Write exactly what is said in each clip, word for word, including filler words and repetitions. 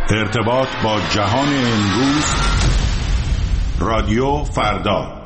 ارتباط با جهان امروز، رادیو فردا.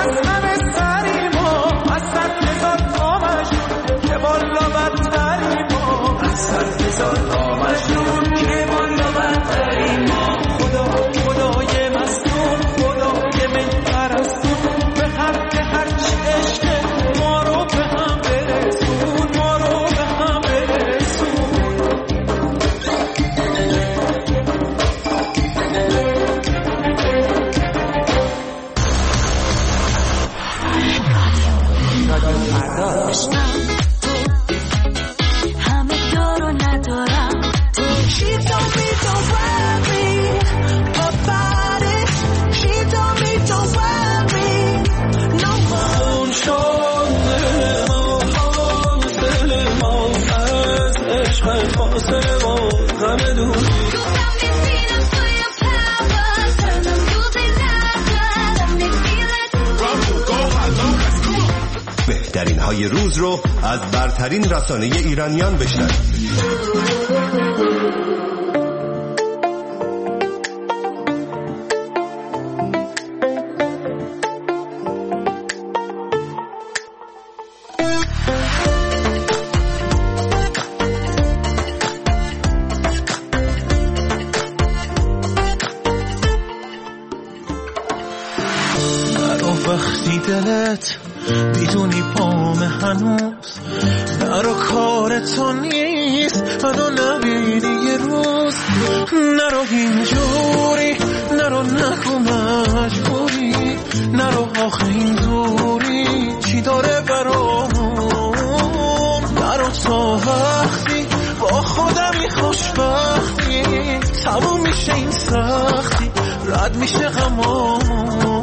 والا بدتری فاصله و غم دوری. بهترین های روز رو از برترین رسانه ایرانیان بشنوید. وقتی دلت میدونی پام هنوز نرو کار تو نیست منو نبینی یه روز نرو اینجوری نرو نگو مجبوری نرو آخه این دوری چی داره برامون نرو تا وقتی با خودمی خوشبختی تموم میشه این سختی رد میشه غمامون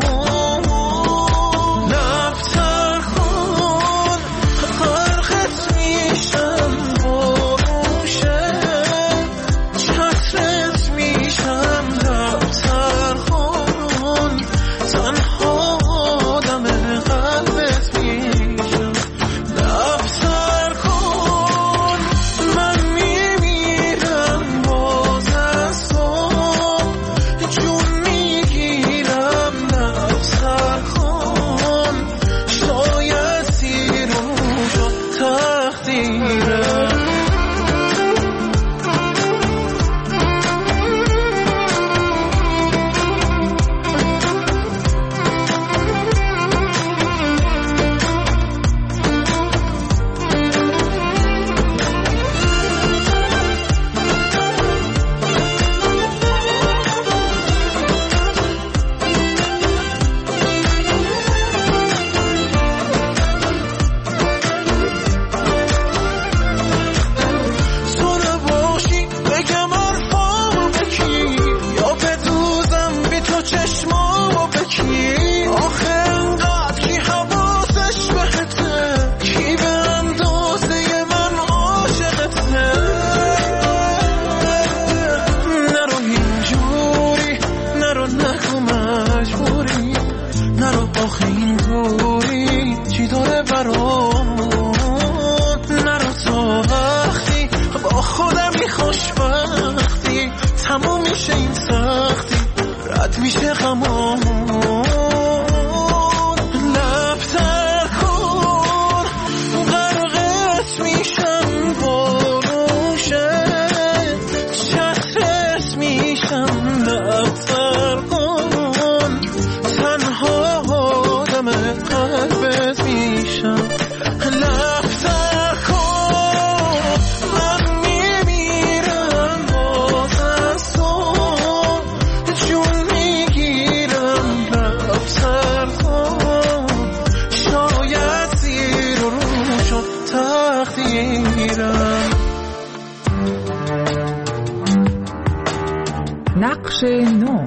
نقش نو.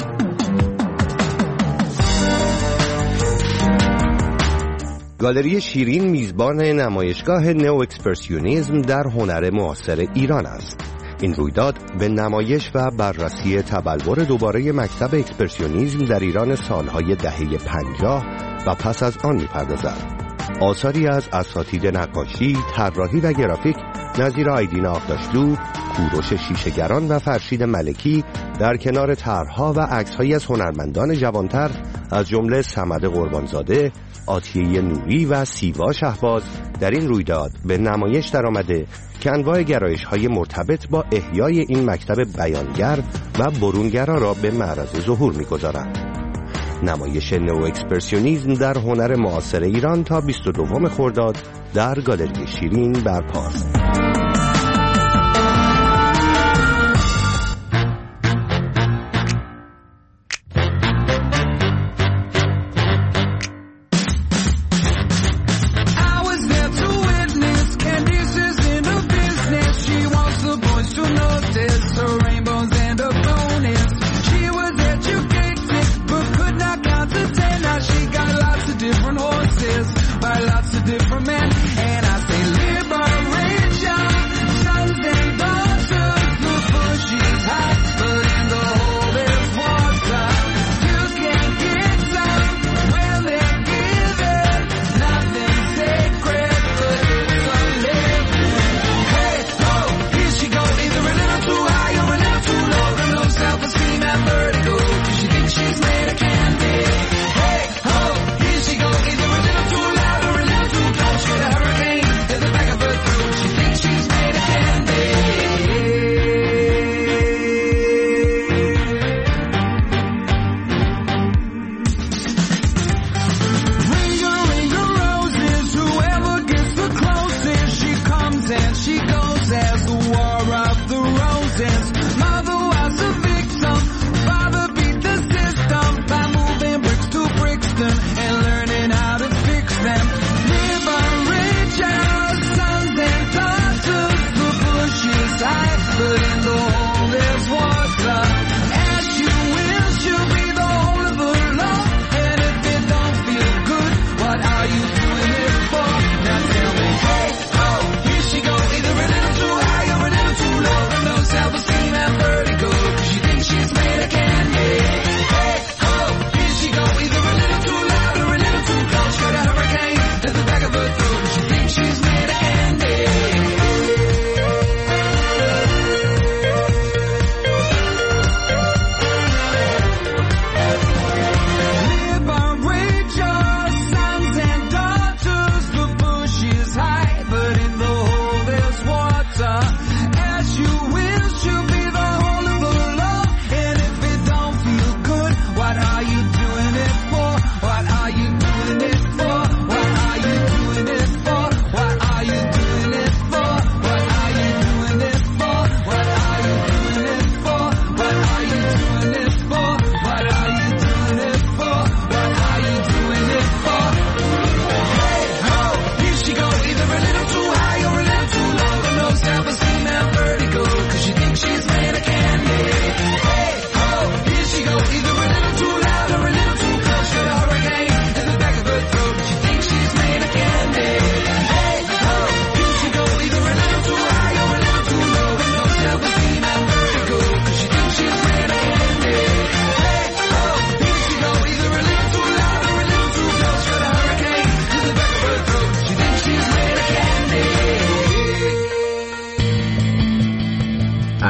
گالری شیرین میزبان نمایشگاه نو اکسپرسیونیسم در هنر معاصر ایران است. این رویداد به نمایش و بررسی تبلور دوباره مکتب اکسپرسیونیسم در ایران سالهای دهه پنجاه و پس از آن می‌پردازد. آثاری از اساتید نقاشی، طراحی و گرافیک نظیر آیدین آقداشلو، کوروش شیشه‌گران و فرشید ملکی در کنار طرح‌ها و عکس‌هایی از هنرمندان جوانتر از جمله صمد قربانزاده، آتیه نوری و سیوا شهباز در این رویداد به نمایش درآمده که انواع گرایش‌های مرتبط با احیای این مکتب بیانگر و برونگرا را به معرض ظهور می‌گذارند. نمایش نو اکسپرسیونیسم در هنر معاصر ایران تا بیست و دوم خرداد در گالری شیرین برپاست. By lots of different men, and I say liberation.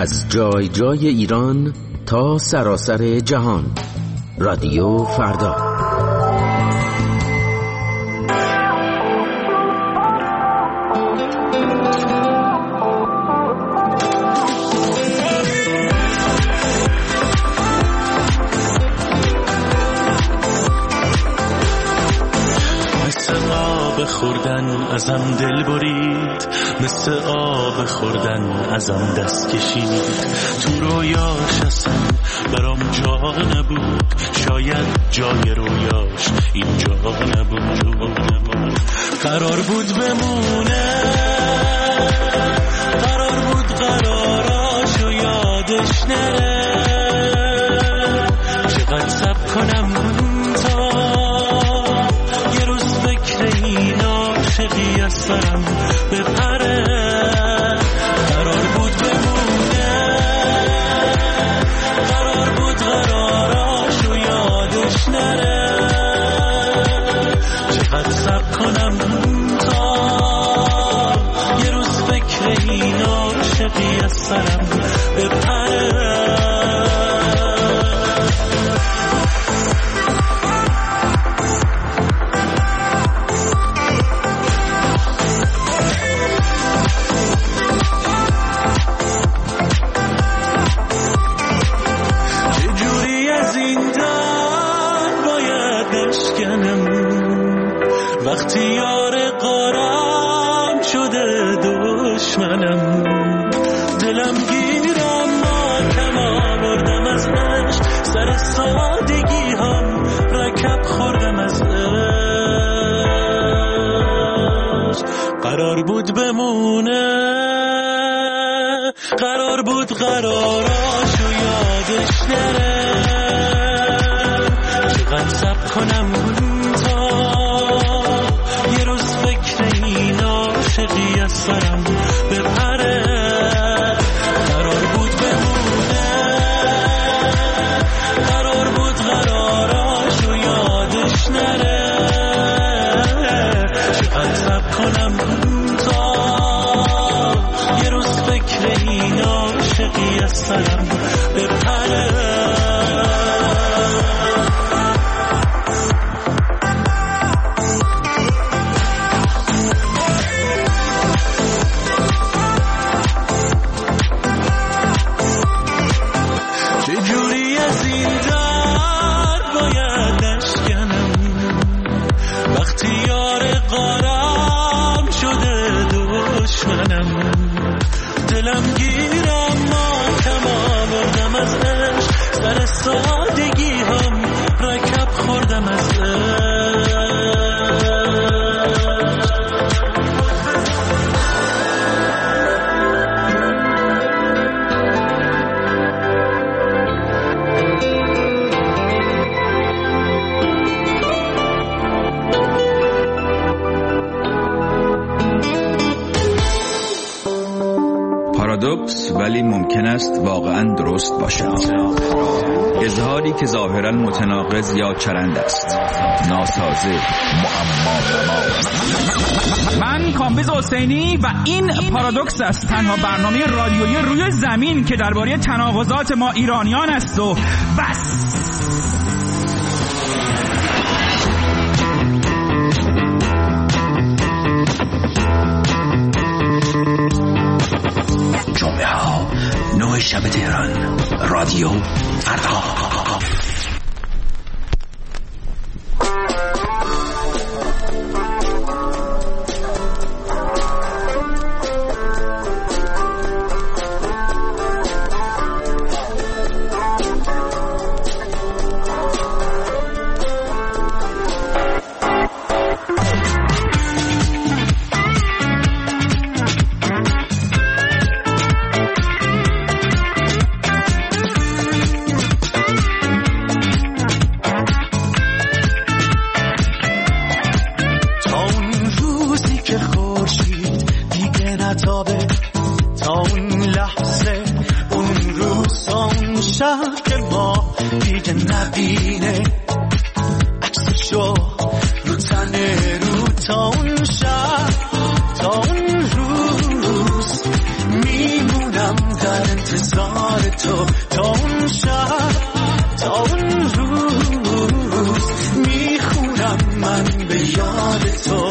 از جای جای ایران تا سراسر جهان. رادیو فردا. خوردن ازم دل برید، مثل آب خوردن ازم دست کشید. تو رویاش اصلا برام جا نبود، شاید جای رویاش اینجا نبود. قرار بود بمونه، قرار بود قراراشو یادش نره. چقدر صبر کنم تا یه روز فکر این عاشقی از سرم بپره. قرار بود بمونه، قرار بود قراراشو یادش نره. چقدر صبر کنم تا یه روز فکر این عاشقی از سرم بپره. وقتی یار قارم شده دشمنم، دلم گیرم ماتم آوردم از عشق، سر سادگی هم رکب خوردم از عشق. قرار بود بمونه، قرار بود قراراشو یادش نره. چقدر صبر کنم یه روز فکر این عاشقی از سرم بپره. قرار بود بمونه، قرار بود قراراشو یادش نره. چقدر صبر کنم تا یه روز فکر این عاشقی از سرم بپره. دلم گیرم ماتم آوردم از عشق، سر سادگی هم رکب خوردم از عشق. پارادوکس ولی ممکن است واقعا درست باشد. اظهاری که ظاهرا متناقض یا چرند است، ناسازه، معما. من کامبیز حسینی و این پارادوکس است، تنها برنامه رادیویی روی زمین که درباره تناقضات ما ایرانیان است و بس. جمعه ها نه شب تهران. رادیو فردا. انتظار تو تا اون شب تا اون روز میخونم من به یاد تو.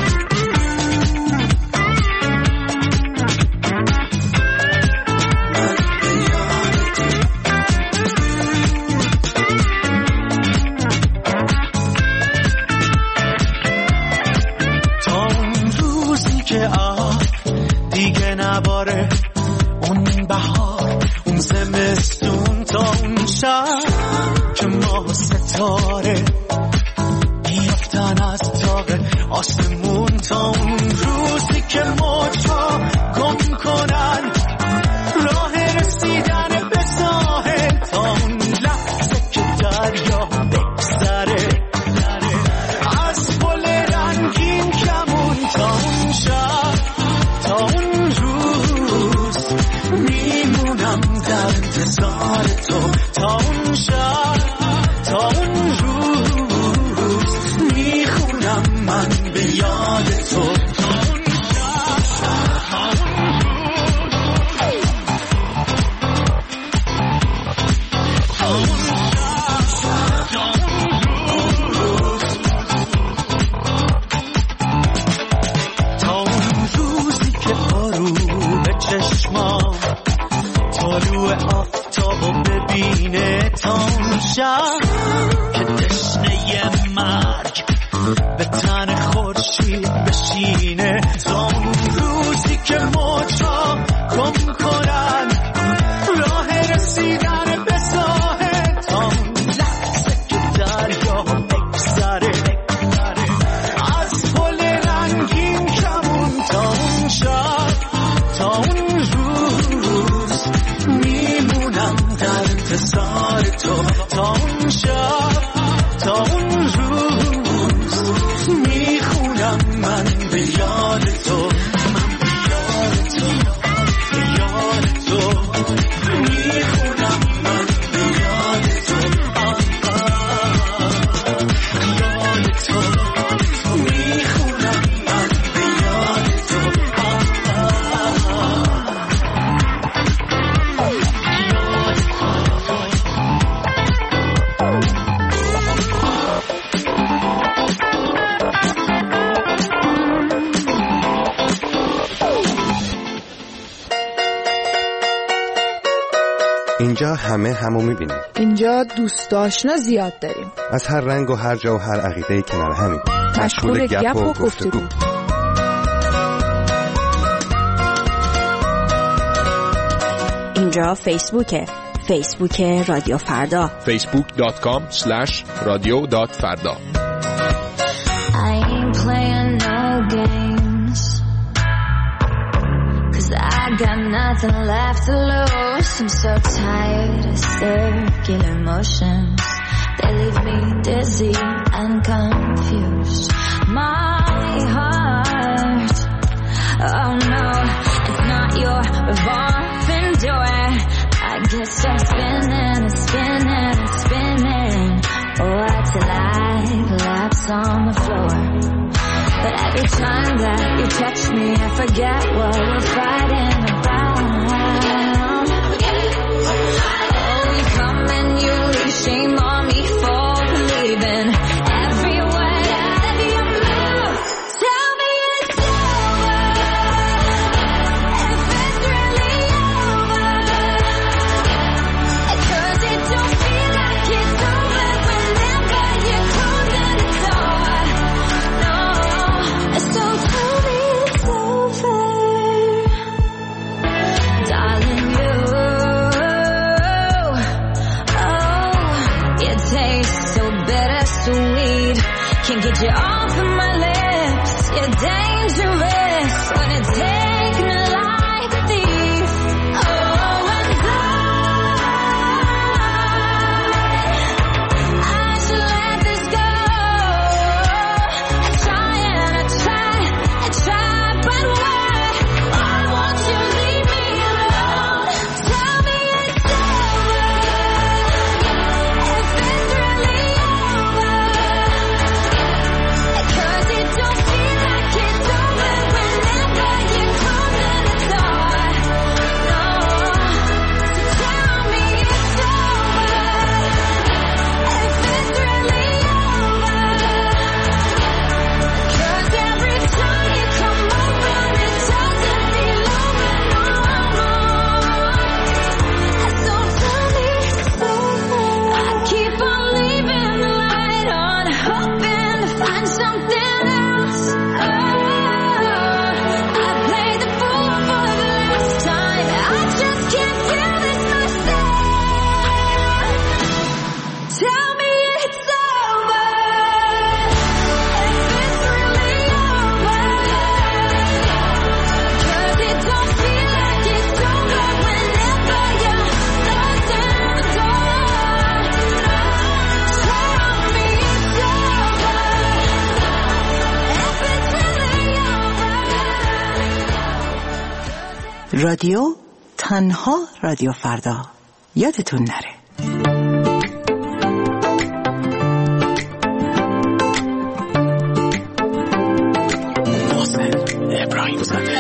نباره اون بهار اون زمستون تا اون شب که ماه ستاره بیافتن از تاق آسمون تا اون روزی که موجا گم کنن راه رسیدن به ساحل تا اون لحظه که دریا بگذره از پل رنگین کمون تا اون شب تا اون در انتظار تو تا اون شب تا اون روز میخونم من به یاد تو. تا اون شب تا اون روز تا اون روزی که پارو به چشمام طلوع آفتابو ببینه تا اون شب که تشنه مرگ به تن خورشید بشینه تا اون روزی که موجا گم کنن راه رسیدن به ساحل تا اون لحظه که دریا بگذره از پل رنگین کمون تا اون شب تا اون روز میمونم در انتظار تو تا اون شب تا اون روز میخونم من به یاد تو. من به یاد تو به یاد تو میخونم من به یاد تو یاد تو میخونم من به یاد تو. اینجا همه همو میبینیم. اینجا دوست آشنا زیاد داریم. از هر رنگ و هر جا و هر عقیده کنار همین. مشغول گپ و گفتگو. اینجا فیسبوکه. فیسبوک رادیو فردا. فیسبوک دات کام اسلش رادیو دات فردا. I ain't playing no games, 'cause I got nothing left to lose. I'm so tired of circular motions. They leave me dizzy and confused. My heart, oh no, it's not your revolving door. I get stuck spinning and spinning and spinning. Oh, till I collapse on the floor. But every time that you touch me, I forget what we're fighting about. Oh, you come and you leave, shame on me for believing every word of your mouth. Tell me it's over, if it's really over. 'Cause it don't feel like it's over whenever you're closing the door. No, so tell me it's over, darling. You, oh, it tastes so bittersweet. Can't get you off of my lips. You're dangerous when it's taking me like a thief. Oh, and I, I should let this go. I try and I try, I try, but why? Why won't you leave me alone? Tell me it's over, if it's really over. 'Cause رادیو تنها رادیو فردا، یادتون نره. محسن ابراهیم زاده.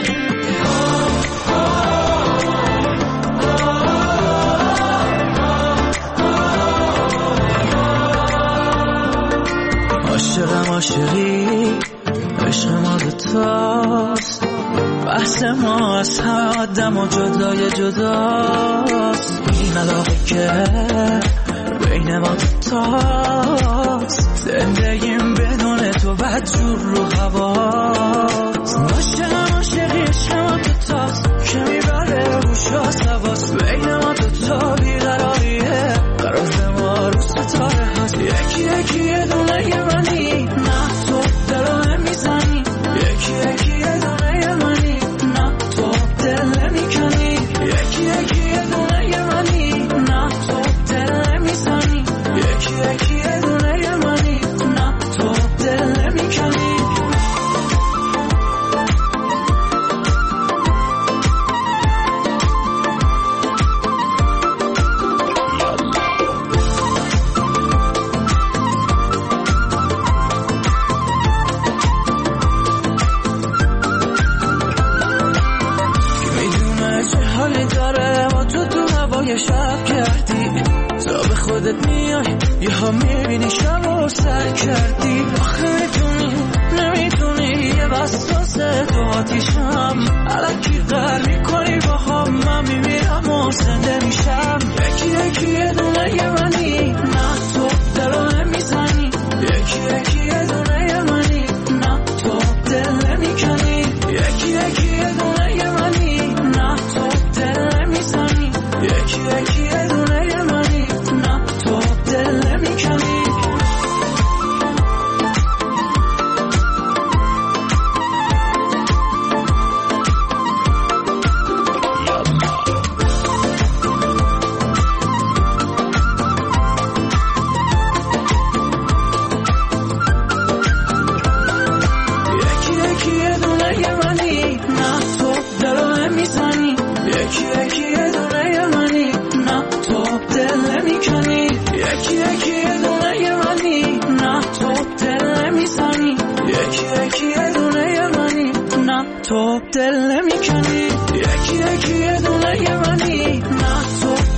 عاشقم عاشقی، عشق ما دوتاست، بحث ما از همه آدم و جدای جداست. این علاقه که بین ما دوتاست، زندگیم بدون تو بدجور رو هواست. عاشقم عاشقی، عشق ما دوتاست که میبره روش آسواست. بین ما دوتا بیقراریه، قرار ما رو ستاره هست. یکی یکی یه دونه یه منی، نه تو دلو نمیزنی. یکی یکی یه دونه یه منی، نه تو دل نمیکنی. یکی یکی یه دونه یه منی، نه تو دل نمیزنی. یکی یکی یه دونه یه منی، نه تو دل نمیکنی. شب کردی تا به خودت میای، یه ها میبینی شب و سر کردی. آخه میتونی نمیتونی، یه بساسه تو آتیشم علکی قر میکنی با هم. من میمیرم و زنده میشم. یکی یکی یه دونه یه منی، نه تو دلو نمیزنی. یکی یکی یه دونه یه منی، نه تو دل نمیکنی. یکی یکی یه دونه یه منی، نه تو دل نمیزنی. یکی یکی یه دونه یه منی، نه تو دل نمیکنی. یکی یکی یه دونه یه منی، نه تو دلو نمیزنی. یکی یکی یه دونه یه منی، نه تو دل نمیکنی. یکی یکی یه دونه یه منی، نه تو دل نمیزنی. یکی یکی یه دونه یه منی، نه تو دل نمیکنی. یکی یکی یه دونه یه منی، نه تو